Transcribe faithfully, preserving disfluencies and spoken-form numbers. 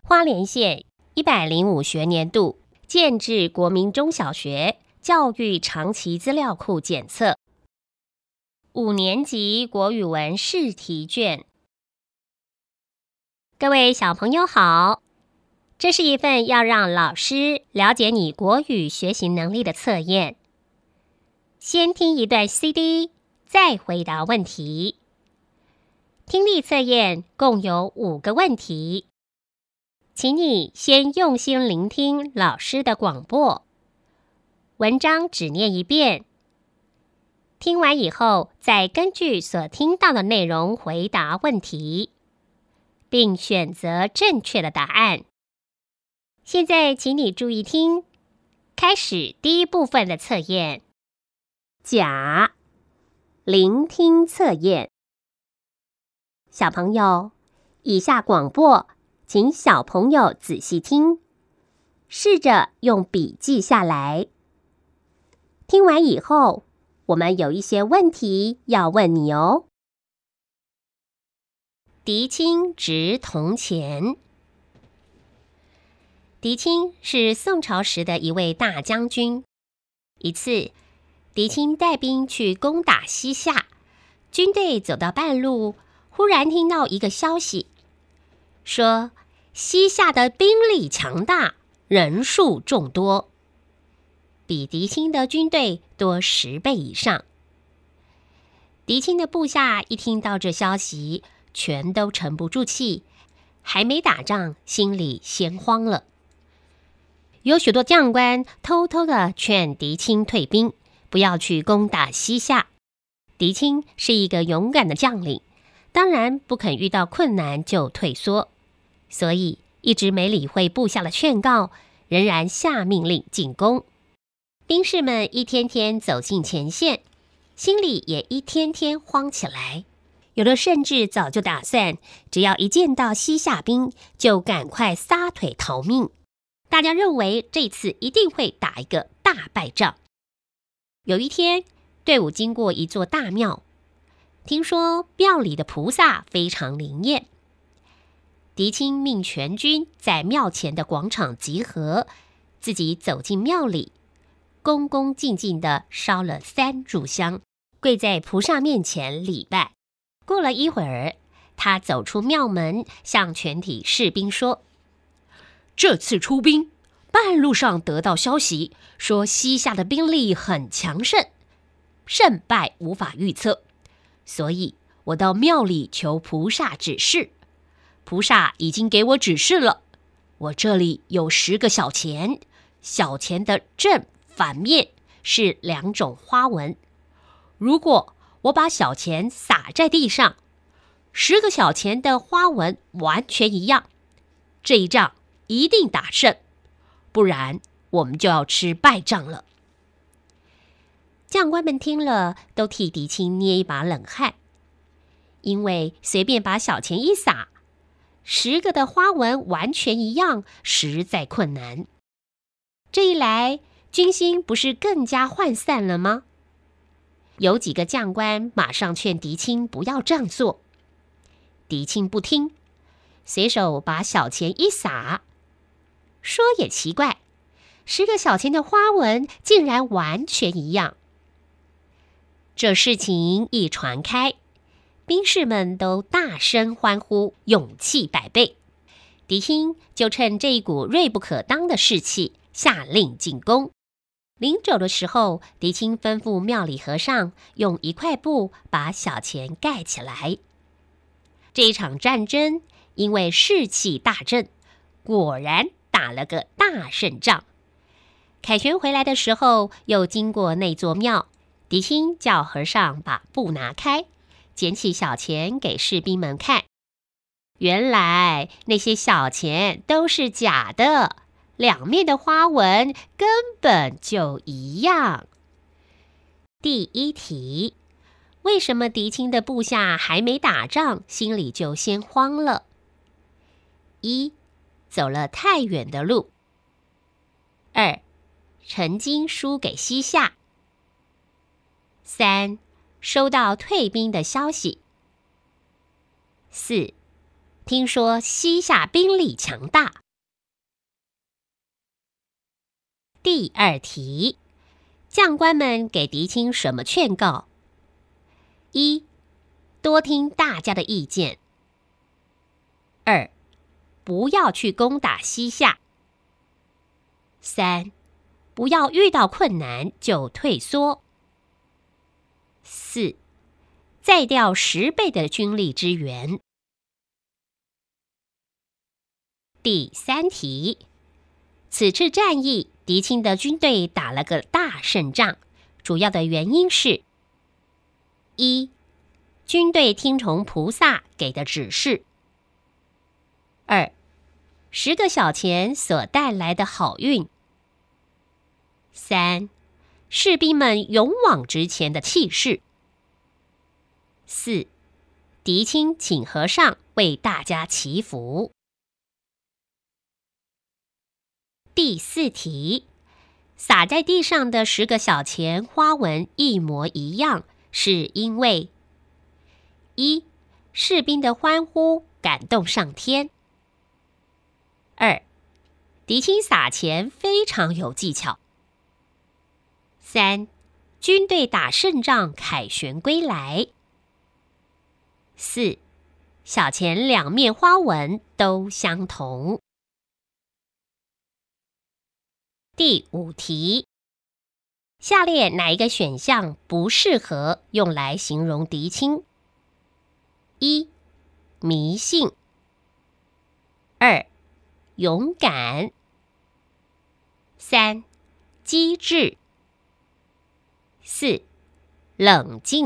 花莲县一百零五学年度建制国民中小学教育长期资料库检测五年级国语文试题卷。各位小朋友好，这是一份要让老师了解你国语学习能力的测验。先听一段 C D， 再回答问题。听力测验共有五个问题，请你先用心聆听老师的广播，文章只念一遍。听完以后，再根据所听到的内容回答问题，并选择正确的答案。现在请你注意听，开始第一部分的测验。甲，聆听测验。小朋友，以下广播请小朋友仔细听，试着用笔记下来。听完以后，我们有一些问题要问你哦。狄青值铜钱。狄青是宋朝时的一位大将军。一次，狄青带兵去攻打西夏，军队走到半路，忽然听到一个消息，说西夏的兵力强大，人数众多，比狄青的军队多十倍以上。狄青的部下一听到这消息，全都沉不住气，还没打仗，心里先慌了。有许多将官偷偷地劝狄青退兵，不要去攻打西夏。狄青是一个勇敢的将领，当然不肯遇到困难就退缩，所以一直没理会部下的劝告，仍然下命令进攻。兵士们一天天走进前线，心里也一天天慌起来，有的甚至早就打算，只要一见到西夏兵，就赶快撒腿逃命。大家认为这次一定会打一个大败仗。有一天，队伍经过一座大庙，听说庙里的菩萨非常灵验。狄青命全军在庙前的广场集合，自己走进庙里，恭恭敬敬地烧了三炷香，跪在菩萨面前礼拜。过了一会儿，他走出庙门，向全体士兵说：这次出兵，半路上得到消息，说西夏的兵力很强盛，胜败无法预测，所以我到庙里求菩萨指示。菩萨已经给我指示了，我这里有十个小钱，小钱的正反面是两种花纹。如果我把小钱撒在地上，十个小钱的花纹完全一样，这一仗一定打胜，不然我们就要吃败仗了。将官们听了，都替狄青捏一把冷汗，因为随便把小钱一撒，十个的花纹完全一样，实在困难。这一来，军心不是更加涣散了吗？有几个将官马上劝狄青不要这样做，狄青不听，随手把小钱一撒。说也奇怪，十个小钱的花纹竟然完全一样。这事情一传开，兵士们都大声欢呼，勇气百倍。狄青就趁这一股锐不可当的士气，下令进攻。临走的时候，狄青吩咐庙里和尚用一块布把小钱盖起来。这一场战争因为士气大振，果然打了个大胜仗。凯旋回来的时候，又经过那座庙，狄青叫和尚把布拿开，捡起小钱给士兵们看。原来那些小钱都是假的，两面的花纹根本就一样。第一题，为什么狄青的部下还没打仗，心里就先慌了？一，走了太远的路。二，曾经输给西夏。三，收到退兵的消息。四， 听说西夏兵力强大。第二题，将官们给狄青什么劝告？一、多听大家的意见。二、不要去攻打西夏。三、不要遇到困难就退缩。四、再调十倍的军力支援。第三题，此次战役，狄青的军队打了个大胜仗，主要的原因是：一、军队听从菩萨给的指示；二、十个小钱所带来的好运；三、士兵们勇往直前的气势；四、狄青请和尚为大家祈福。第四题，洒在地上的十个小钱花纹一模一样，是因为：一、士兵的欢呼感动上天；二、狄青撒钱非常有技巧；三、军队打胜仗凯旋归来；四、小钱两面花纹都相同。第五题，下列哪一个选项不适合用来形容狄青？一、迷信；二、勇敢；三、机智；四、冷静。